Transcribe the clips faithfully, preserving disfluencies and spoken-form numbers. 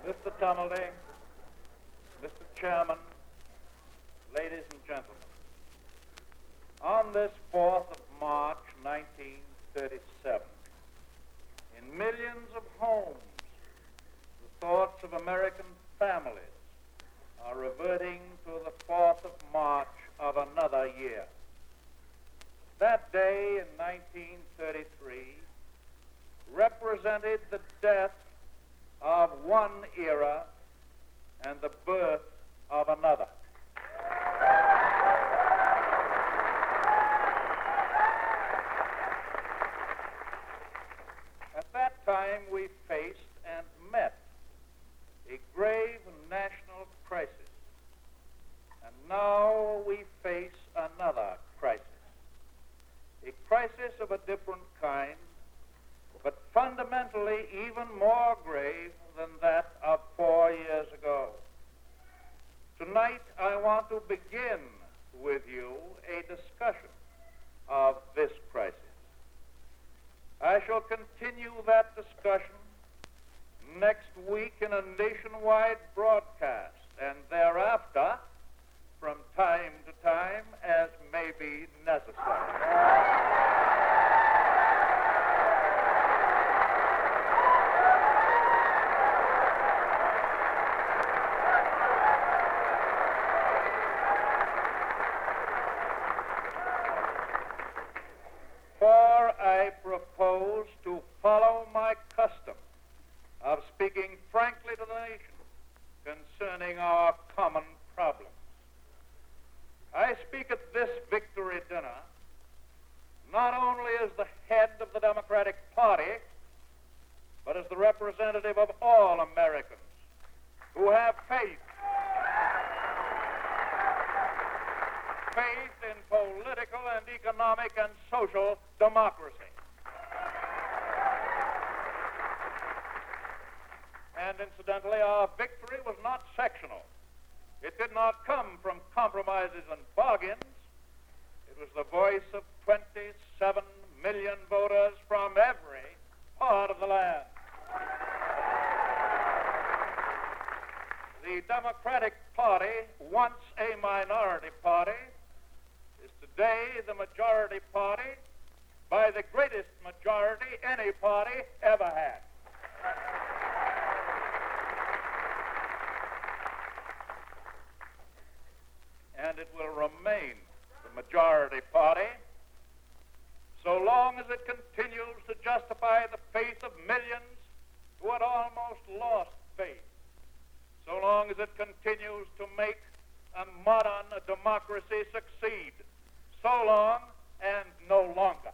Mister Tummelty, Mister Chairman, ladies and gentlemen, on this fourth of March, nineteen thirty-seven, in millions of homes, the thoughts of American families are reverting to the fourth of March of another year. That day in nineteen thirty-three represented the death of one era and the birth of another. At that time, we faced and met a grave national crisis. And now we face another crisis. A crisis of a different kind, but fundamentally even more grave than that of four years ago. Tonight, I want to begin with you a discussion of this crisis. I shall continue that discussion next week in a nationwide broadcast, and thereafter, from time to time, as may be necessary. For I propose to follow my custom of speaking frankly to the nation concerning our common problems. I speak at this victory dinner not only as the head of the Democratic Party, but as the representative of all Americans who have faith, faith in political and economic and social democracy. And incidentally, our victory was not sectional. It did not come from compromises and bargains. It was the voice of twenty-seven million voters from every part of the land. The Democratic Party, once a minority party, is today the majority party by the greatest majority any party ever had. And it will remain the majority party so long as it continues to justify the faith of millions who had almost lost faith, so long as it continues to make a modern democracy succeed, so long and no longer.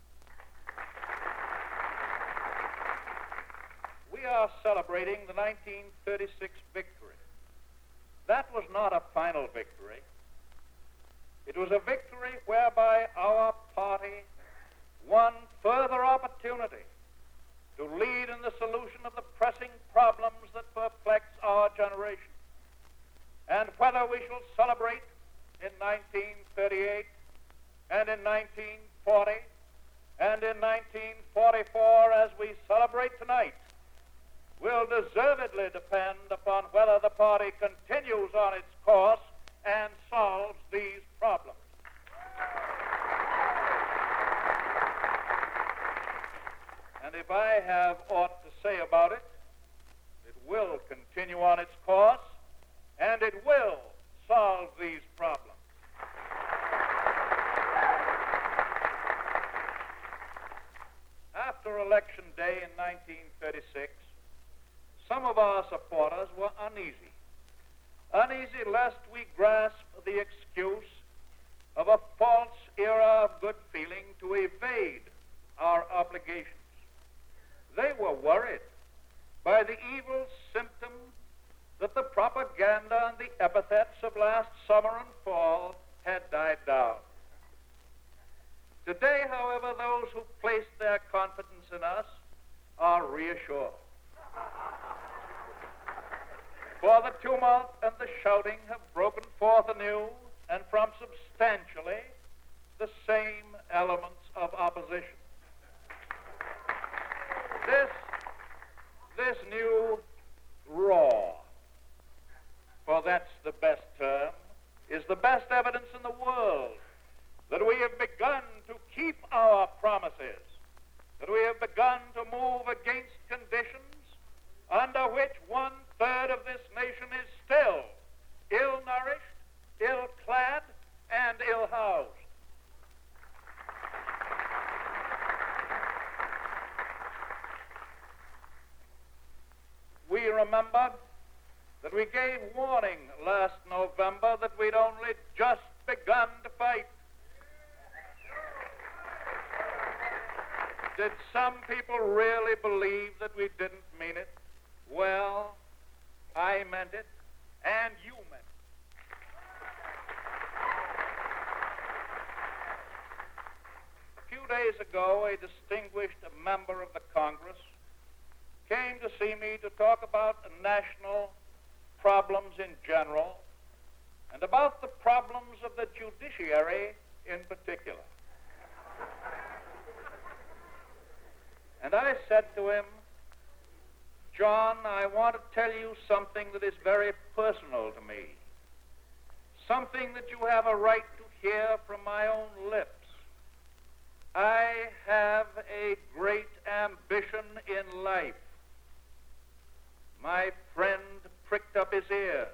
We are celebrating the nineteen thirty-six victory. That was not a final victory. It was a victory whereby our party won further opportunity to lead in the solution of the pressing problems that perplex our generation. And whether we shall celebrate in nineteen thirty-eight and in nineteen forty and in nineteen forty-four as we celebrate tonight will deservedly depend upon whether the party continues on its course and solves these problems. And if I have aught to say about it, it will continue on its course, and it will solve these problems. After Election Day in nineteen thirty-six, some of our supporters were uneasy. Uneasy lest we grasp the excuse of a false era of good feeling to evade our obligations. They were worried by the evil symptom that the propaganda and the epithets of last summer and fall had died down. Today, however, those who placed their confidence in us are reassured. For the tumult and the shouting have broken forth anew, and from substantially the same elements of opposition. This, this new roar evidence in the world that we have begun to keep our promises, that we have begun to move against conditions under which one-third of this nation is still ill-nourished, ill-clad, and ill-housed. We remember that we gave warning last November that we'd only just begun to fight. Did some people really believe that we didn't mean it? Well, I meant it, and you meant it. A few days ago, a distinguished member of the Congress came to see me to talk about national problems in general and about the problems of the judiciary in particular. And I said to him, John, I want to tell you something that is very personal to me, something that you have a right to hear from my own lips. I have a great ambition in life. My friend pricked up his ears.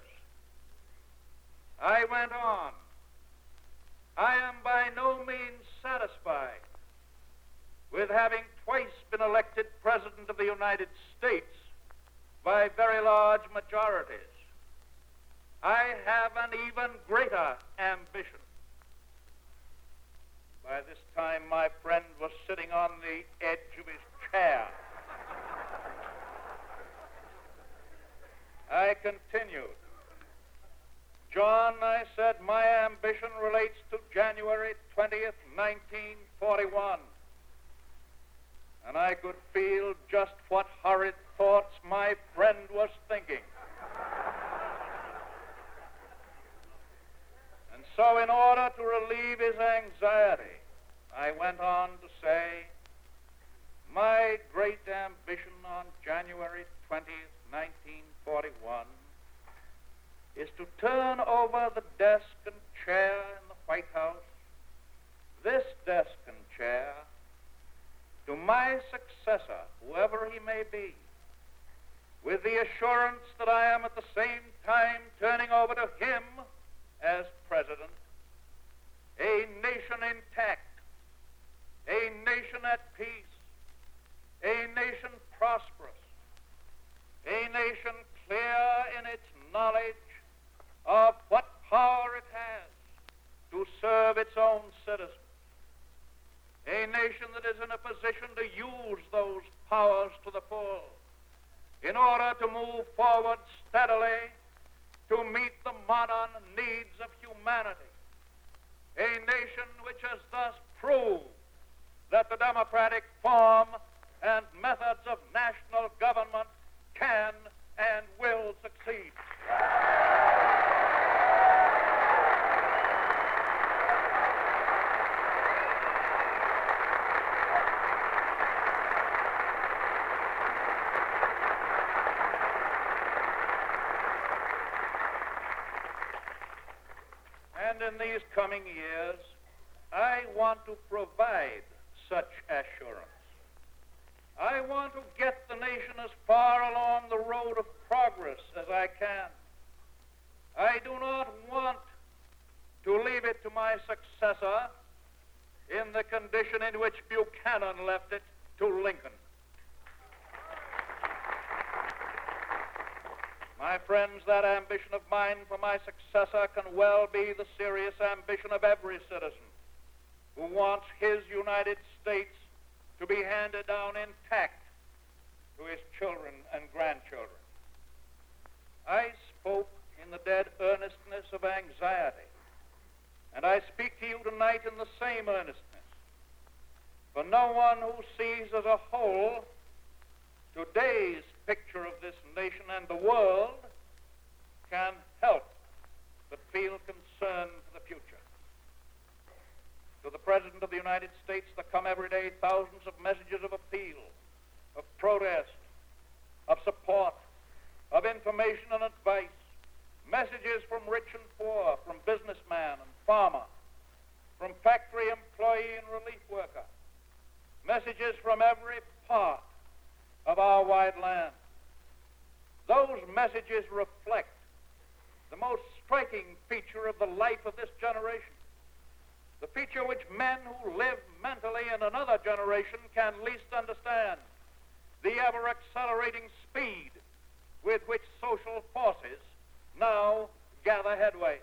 I went on. I am by no means satisfied with having twice been elected President of the United States by very large majorities. I have an even greater ambition. By this time, my friend was sitting on the edge of his chair. I continued. John, I said, my ambition relates to January twentieth, nineteen forty-one. And I could feel just what horrid thoughts my friend was thinking. And so in order to relieve his anxiety, I went on to say, my great ambition on January twentieth, nineteen forty-one is to turn over the desk and chair in the White House, this desk and chair, to my successor, whoever he may be, with the assurance that I am at the same time turning over to him, as president, a nation intact, a nation at peace, a nation prosperous, a nation clear in its knowledge of what power it has to serve its own citizens, a nation that is in a position to use those powers to the full in order to move forward steadily to meet the modern needs of humanity, a nation which has thus proved that the democratic form and methods of national government can and will succeed. And in these coming years, I want to provide such assurance. I want to get the nation as far along the road of progress as I can. I do not want to leave it to my successor in the condition in which Buchanan left it to Lincoln. My friends, that ambition of mine for my successor can well be the serious ambition of every citizen who wants his United States to be handed down intact to his children and grandchildren. I spoke in the dead earnestness of anxiety, and I speak to you tonight in the same earnestness. For no one who sees as a whole today's picture of this nation and the world can help but feel concern for the future. To the President of the United States, there come every day thousands of messages of appeal, of protest, of support, of information and advice, messages from rich and poor, from businessman and farmer, from factory employee and relief worker, messages from every part of our wide land. Those messages reflect the most striking feature of the life of this generation, the feature which men who live mentally in another generation can least understand, the ever-accelerating speed with which social forces now gather headway.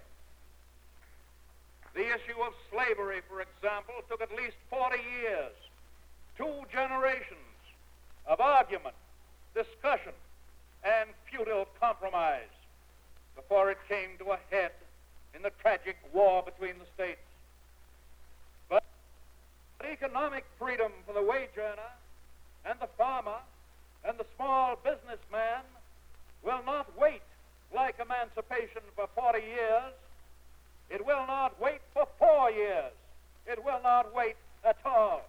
The issue of slavery, for example, took at least forty years, two generations of argument, discussion, and futile compromise before it came to a head in the tragic war between the states. But economic freedom for the wage earner and the farmer and the small businessman will not wait like emancipation for forty years. It will not wait for four years. It will not wait at all.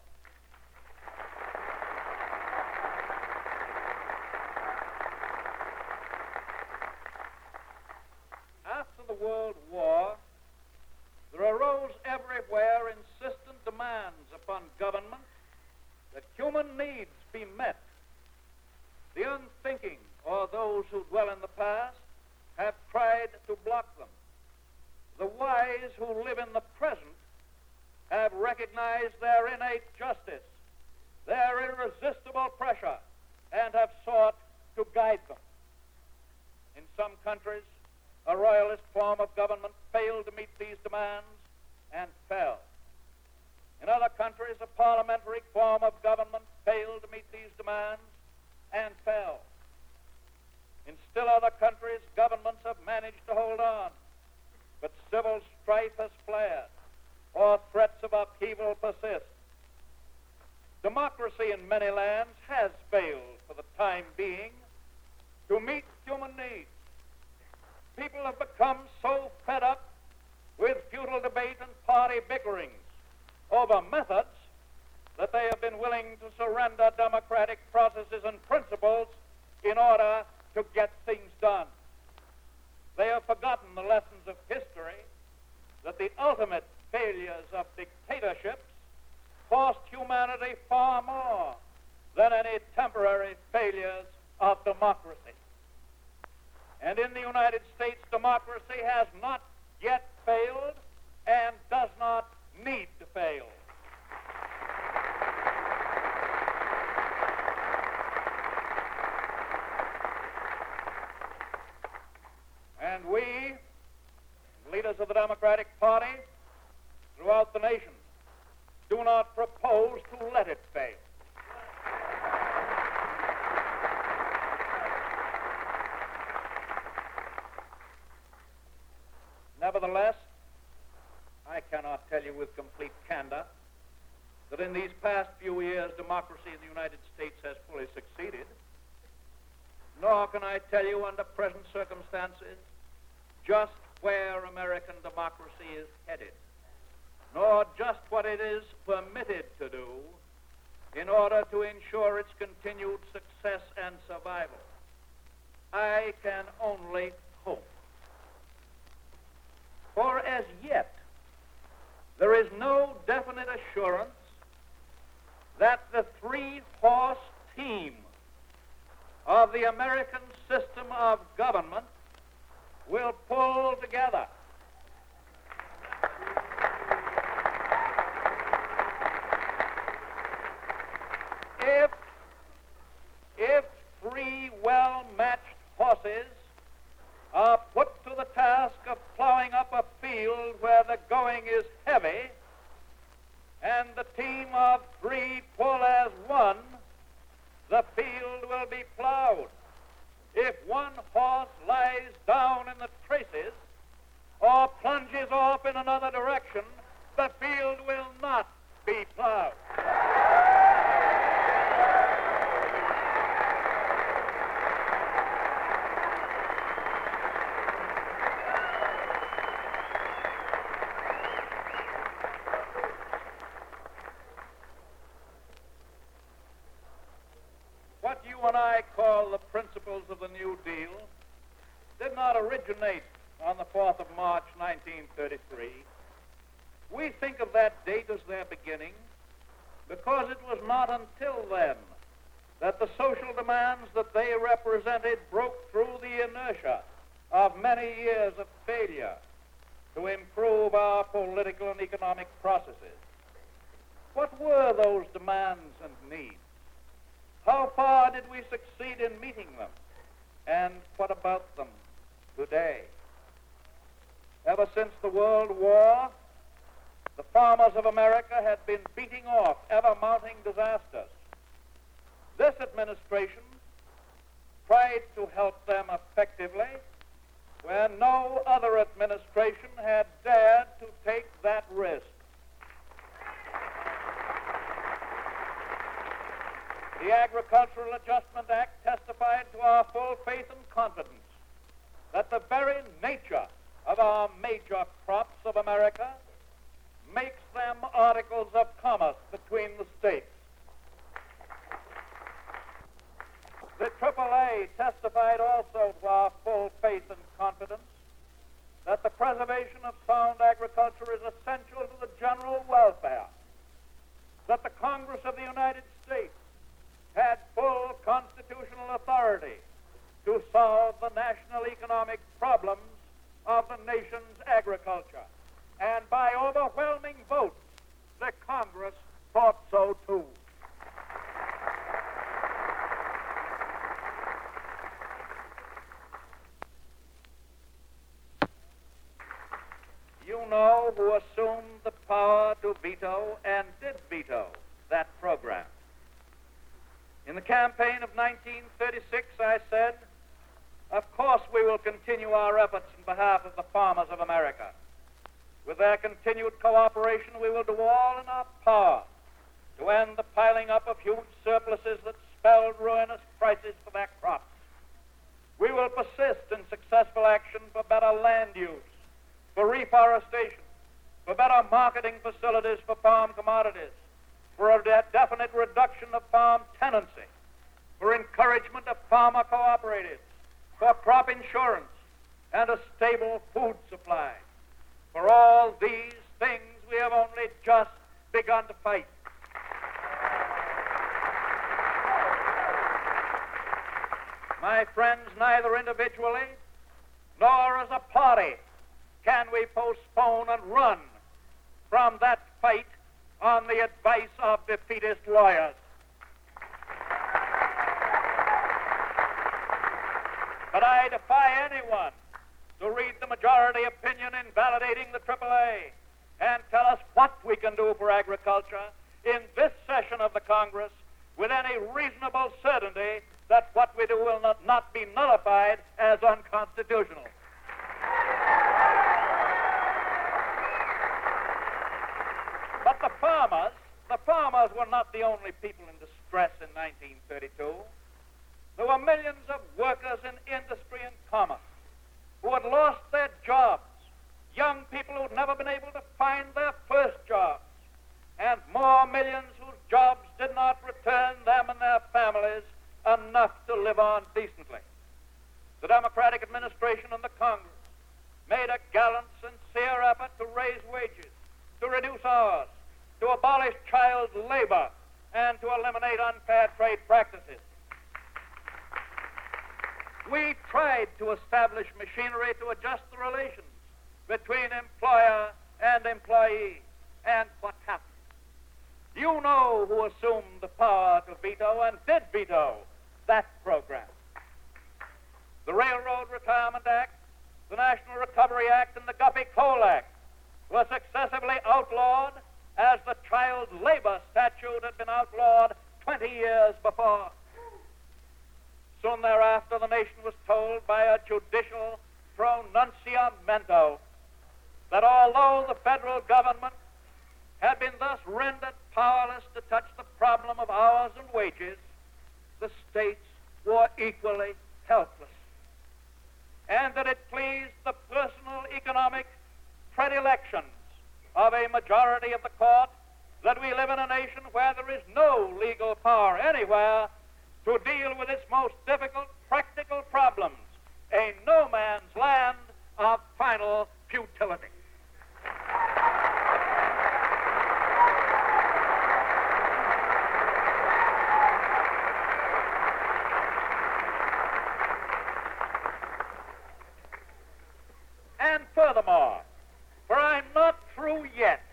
After the World War, there arose everywhere insistent demands upon government that human needs be met. The unthinking, or those who dwell in the past, have tried to block them. The wise who live in the present have recognized their innate justice, their irresistible pressure, and have sought to guide them. In some countries, a royalist form of government failed to meet these demands and fell. In other countries, a parliamentary form of government failed to meet these demands and fell. In still other countries, governments have managed to hold on, but civil strife has flared, or threats of upheaval persist. Democracy in many lands has failed for the time being to meet human needs. People have become so fed up with futile debate and party bickerings over methods that they have been willing to surrender democratic processes and principles in order to get things done. They have forgotten the lessons of history, that the ultimate failures of dictatorships cost humanity far more than any temporary failures of democracy. And in the United States, democracy has not yet failed and does not need to fail. And we, leaders of the Democratic Party throughout the nation, do not propose to let it fail. Nevertheless, I cannot tell you with complete candor that in these past few years democracy in the United States has fully succeeded. Nor can I tell you under present circumstances just where American democracy is headed, nor just what it is permitted to do in order to ensure its continued success and survival. I can only hope. For as yet, there is no definite assurance that the three-horse team of the American system of government will pull together. If, if three well-matched horses are put to the task of plowing up a field where the going is heavy, and the team of three pull as one, the field will be plowed. If one horse lies down in the traces or plunges off in another direction, the field will not be plowed. What you and I call the principles of the New Deal did not originate on the fourth of March, nineteen thirty-three. We think of that date as their beginning because it was not until then that the social demands that they represented broke through the inertia of many years of failure to improve our political and economic processes. What were those demands and needs? How far did we succeed in meeting them? And what about them today? Ever since the World War, the farmers of America had been beating off ever-mounting disasters. This administration tried to help them effectively where no other administration had dared to take that risk. The Agricultural Adjustment Act testified to our full faith and confidence that the very nature of our major crops of America makes them articles of commerce between the states. The triple A testified also to our full faith and confidence that the preservation of sound agriculture is essential to the general welfare, that the Congress of the United States had full constitutional authority to solve the national economic problems of the nation's agriculture. And by overwhelming votes, the Congress thought so too. You know who assumed the power to veto and did veto that program. In the campaign of nineteen thirty-six, I said, of course we will continue our efforts in behalf of the farmers of America. With their continued cooperation, we will do all in our power to end the piling up of huge surpluses that spelled ruinous prices for their crops. We will persist in successful action for better land use, for reforestation, for better marketing facilities for farm commodities, for a de- definite reduction of farm tenancy, for encouragement of farmer cooperatives, for crop insurance, and a stable food supply. For all these things, we have only just begun to fight. My friends, neither individually nor as a party can we postpone and run from that fight on the advice of defeatist lawyers. But I defy anyone to read the majority opinion invalidating the triple A and tell us what we can do for agriculture in this session of the Congress with any reasonable certainty that what we do will not, not be nullified as unconstitutional. But the farmers, the farmers were not the only people in distress in nineteen thirty-two. There were millions of workers in industry and commerce who had lost their jobs, young people who had never been able to find their first jobs, and more millions whose jobs did not return them and their families enough to live on decently. The Democratic administration and the Congress made a gallant, sincere effort to raise wages, to reduce hours, to abolish child labor, and to eliminate unfair trade practices. We tried to establish machinery to adjust the relations between employer and employee. And what happened? You know who assumed the power to veto and did veto that program. The Railroad Retirement Act, the National Recovery Act, and the Guffey Coal Act were successively outlawed as the child labor statute had been outlawed twenty years before. Soon thereafter, the nation was told by a judicial pronunciamento that although the federal government had been thus rendered powerless to touch the problem of hours and wages, the states were equally helpless, and that it pleased the personal economic predilections of a majority of the court that we live in a nation where there is no legal power anywhere to deal with its most difficult practical problems, a no man's land of final futility. furthermore, for I'm not through yet.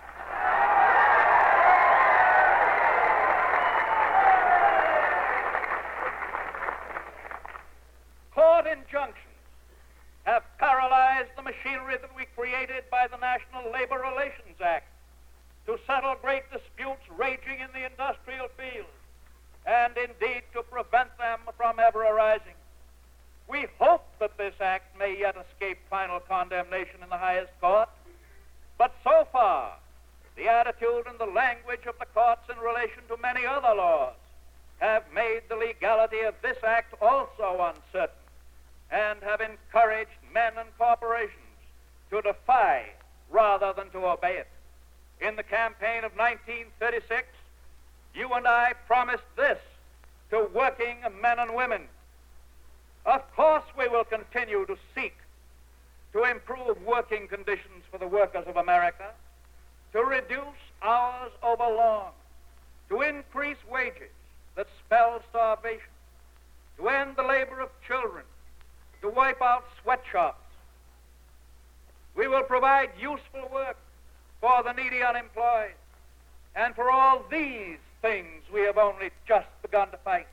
Court injunctions have paralyzed the machinery that we created by the National Labor Relations Act to settle great disputes raging in the industrial field, and indeed to prevent them from ever arising. We hope that this act may yet escape final condemnation in the highest court, but so far, the attitude and the language of the courts in relation to many other laws have made the legality of this act also uncertain, and have encouraged men and corporations to defy rather than to obey it. In the campaign of nineteen thirty-six, you and I promised this to working men and women. Of course, we will continue to seek to improve working conditions for the workers of America, to reduce hours over long, to increase wages that spell starvation, to end the labor of children, to wipe out sweatshops. We will provide useful work for the needy unemployed. And for all these things, we have only just begun to fight.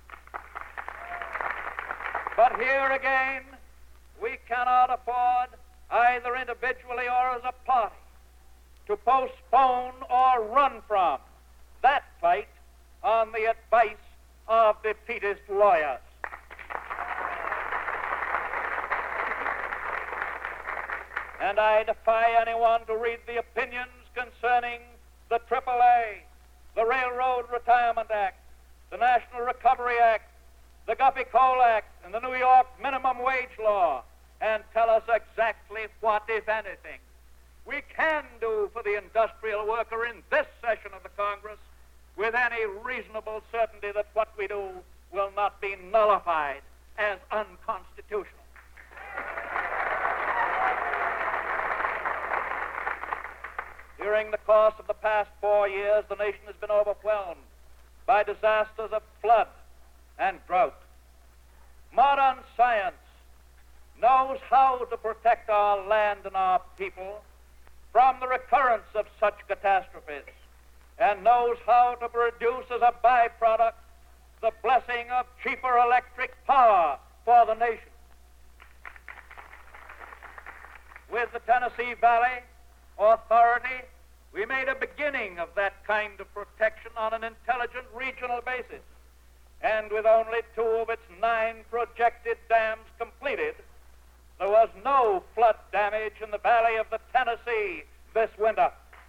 But here again, we cannot afford, either individually or as a party, to postpone or run from that fight on the advice of defeatist lawyers. And I defy anyone to read the opinions concerning the triple A, the Railroad Retirement Act, the National Recovery Act, the Guffey Coal Act, and the New York Minimum Wage Law, and tell us exactly what, if anything, we can do for the industrial worker in this session of the Congress with any reasonable certainty that what we do will not be nullified as unconstitutional. During the course of the past four years, the nation has been overwhelmed by disasters of flood and drought. Modern science knows how to protect our land and our people from the recurrence of such catastrophes, and knows how to produce as a byproduct the blessing of cheaper electric power for the nation. With the Tennessee Valley Authority, we made a beginning of that kind of protection on an intelligent regional basis. And with only two of its nine projected dams completed, there was no flood damage in the valley of the Tennessee this winter.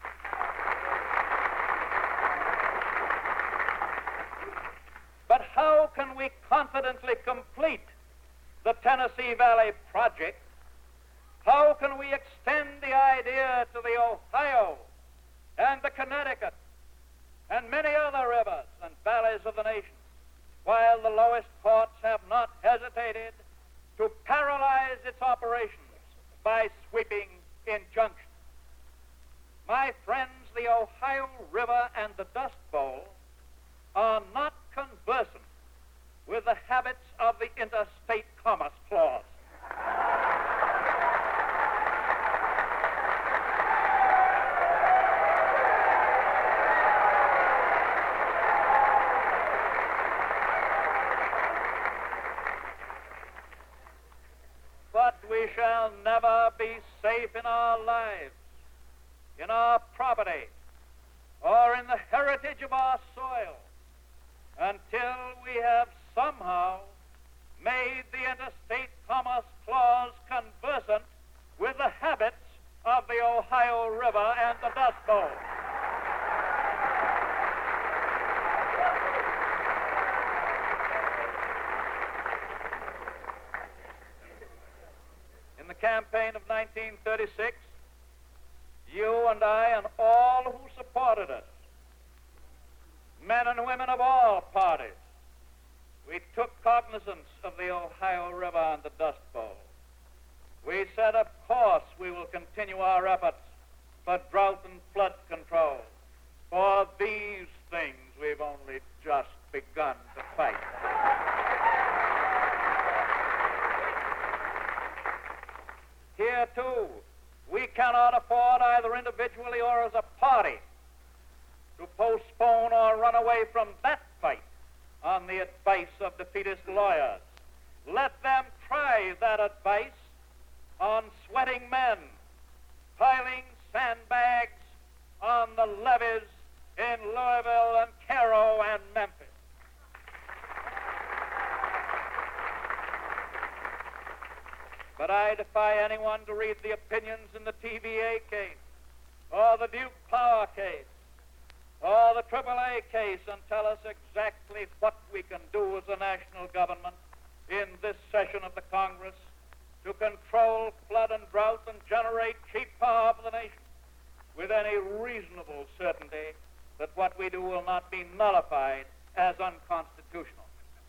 But how can we confidently complete the Tennessee Valley project? How can we extend the idea to the Ohio and the Connecticut and many other rivers and valleys of the nation, while the lowest courts have not hesitated to paralyze its operations by sweeping injunctions? My friends, the Ohio River and the Dust Bowl are not conversant with the habits of the Interstate Commerce Clause. But we shall never be safe in our lives, in our property, or in the heritage of our soil until we have somehow made the Interstate Commerce Clause conversant with the habits of the Ohio River and the Dust Bowl. In the campaign of nineteen thirty-six, you and I and all who supported us, men and women of all parties, we took cognizance of the Ohio River and the Dust Bowl. We said, of course, we will continue our efforts for drought and flood control. For these things, we've only just begun to fight. Here, too, we cannot afford, either individually or as a party, to postpone or run away from that fight on the advice of defeatist lawyers. Let them try that advice on sweating men piling sandbags on the levees in Louisville and Cairo and Memphis. But I defy anyone to read the opinions in the T V A case, or the Duke Power case, or the triple A case, and tell us exactly what we can do as a national government in this session of the Congress to control flood and drought and generate cheap power for the nation with any reasonable certainty that what we do will not be nullified as unconstitutional.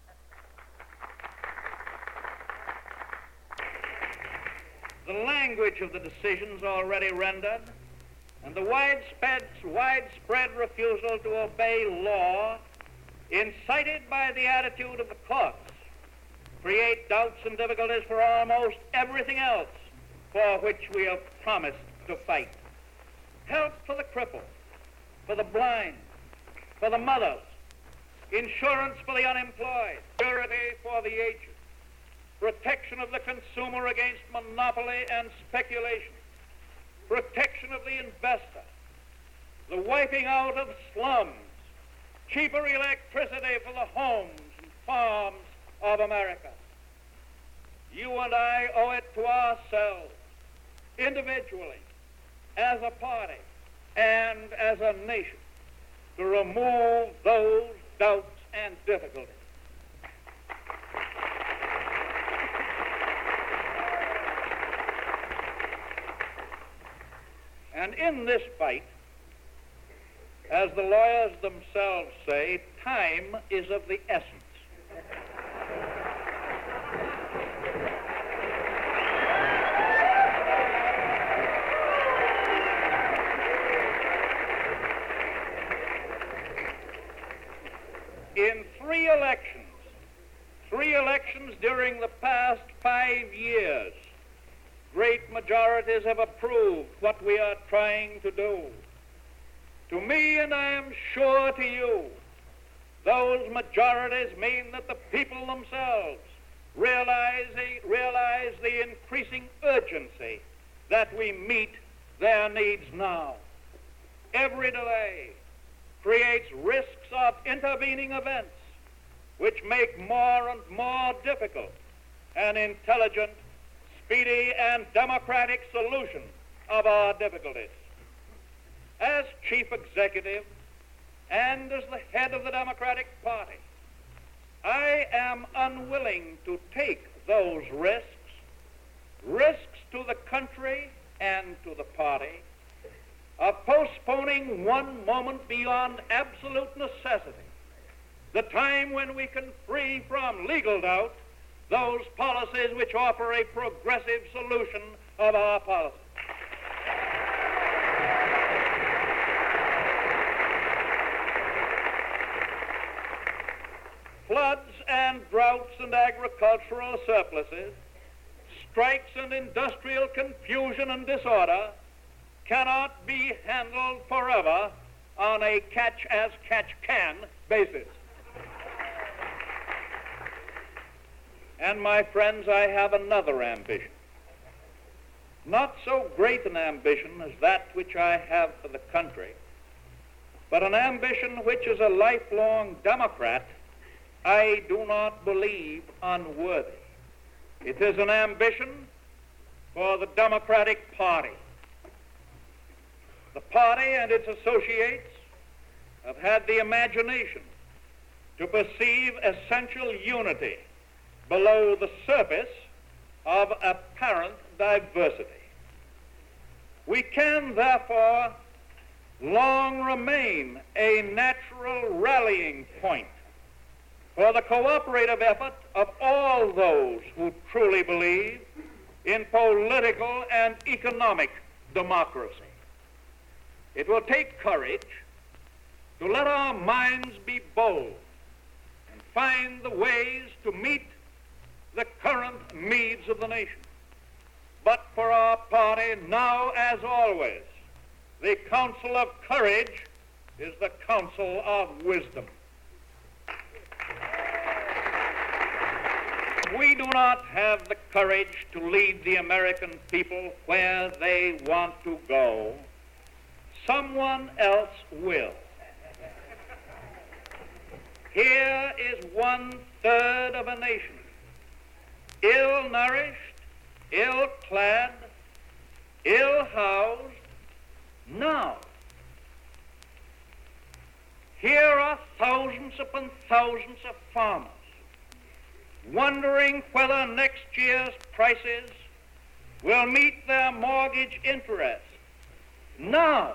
The language of the decisions already rendered and the widespread, widespread refusal to obey law incited by the attitude of the courts create doubts and difficulties for almost everything else for which we have promised to fight. Help for the crippled, for the blind, for the mothers, insurance for the unemployed, security for the aged, protection of the consumer against monopoly and speculation, protection of the investor, the wiping out of slums, cheaper electricity for the homes and farms of America. You and I owe it to ourselves, individually, as a party, and as a nation, to remove those doubts and difficulties. And in this fight, as the lawyers themselves say, time is of the essence. In three elections, three elections during the past five years, great majorities have approved what we are trying to do. To me, and I am sure to you, those majorities mean that the people themselves realize the, realize the increasing urgency that we meet their needs now. Every delay creates risks of intervening events which make more and more difficult an intelligent, speedy, and democratic solution of our difficulties. As chief executive and as the head of the Democratic Party, I am unwilling to take those risks, risks to the country and to the party, of postponing one moment beyond absolute necessity, the time when we can free from legal doubt those policies which offer a progressive solution of our policy. Floods and droughts and agricultural surpluses, strikes and industrial confusion and disorder cannot be handled forever on a catch-as-catch-can basis. And my friends, I have another ambition. Not so great an ambition as that which I have for the country, but an ambition which, as a lifelong Democrat, I do not believe unworthy. It is an ambition for the Democratic Party. The party and its associates have had the imagination to perceive essential unity below the surface of apparent diversity. We can, therefore, long remain a natural rallying point for the cooperative effort of all those who truly believe in political and economic democracy. It will take courage to let our minds be bold and find the ways to meet the current needs of the nation. But for our party, now as always, the counsel of courage is the counsel of wisdom. We do not have the courage to lead the American people where they want to go. Someone else will. Here is one-third of a nation, ill-nourished, ill-clad, ill-housed. Now, here are thousands upon thousands of farmers wondering whether next year's prices will meet their mortgage interest. Now,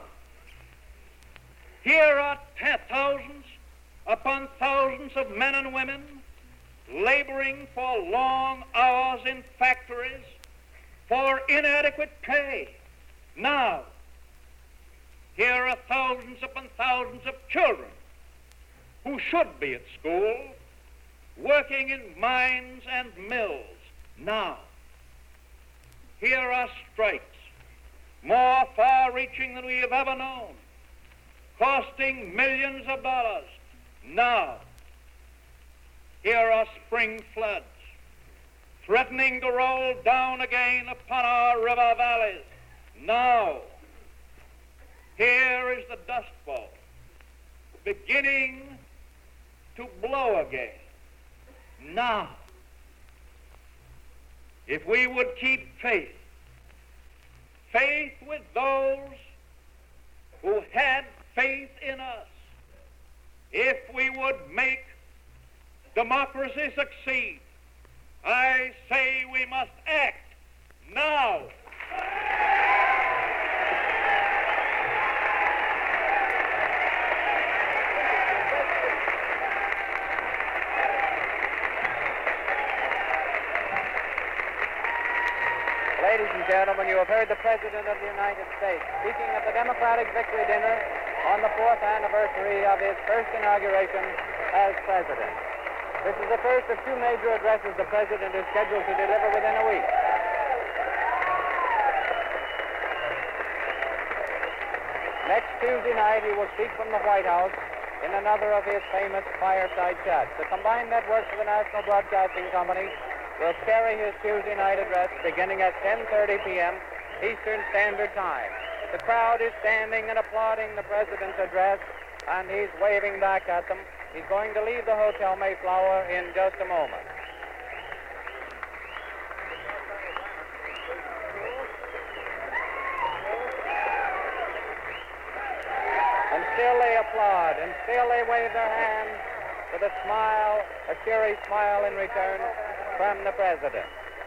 here are ten thousands upon thousands of men and women laboring for long hours in factories for inadequate pay. Now, here are thousands upon thousands of children who should be at school, working in mines and mills. Now, here are strikes, more far-reaching than we have ever known, costing millions of dollars. Now, here are spring floods, threatening to roll down again upon our river valleys. Now, here is the Dust Bowl, beginning to blow again. Now, if we would keep faith, faith with those who had faith in us, if we would make democracy succeed, I say we must act now. Ladies and gentlemen, you have heard the President of the United States speaking at the Democratic Victory Dinner on the fourth anniversary of his first inauguration as President. This is the first of two major addresses the President is scheduled to deliver within a week. Next Tuesday night, he will speak from the White House in another of his famous fireside chats. The combined networks of the National Broadcasting Company will carry his Tuesday night address beginning at ten thirty p.m. Eastern Standard Time. The crowd is standing and applauding the President's address, and he's waving back at them. He's going to leave the Hotel Mayflower in just a moment. And still they applaud, and still they wave their hands with a smile, a cheery smile in return from the President.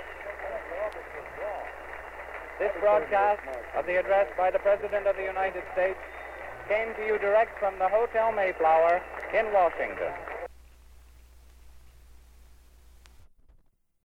This broadcast of the address by the President of the United States came to you direct from the Hotel Mayflower in Washington.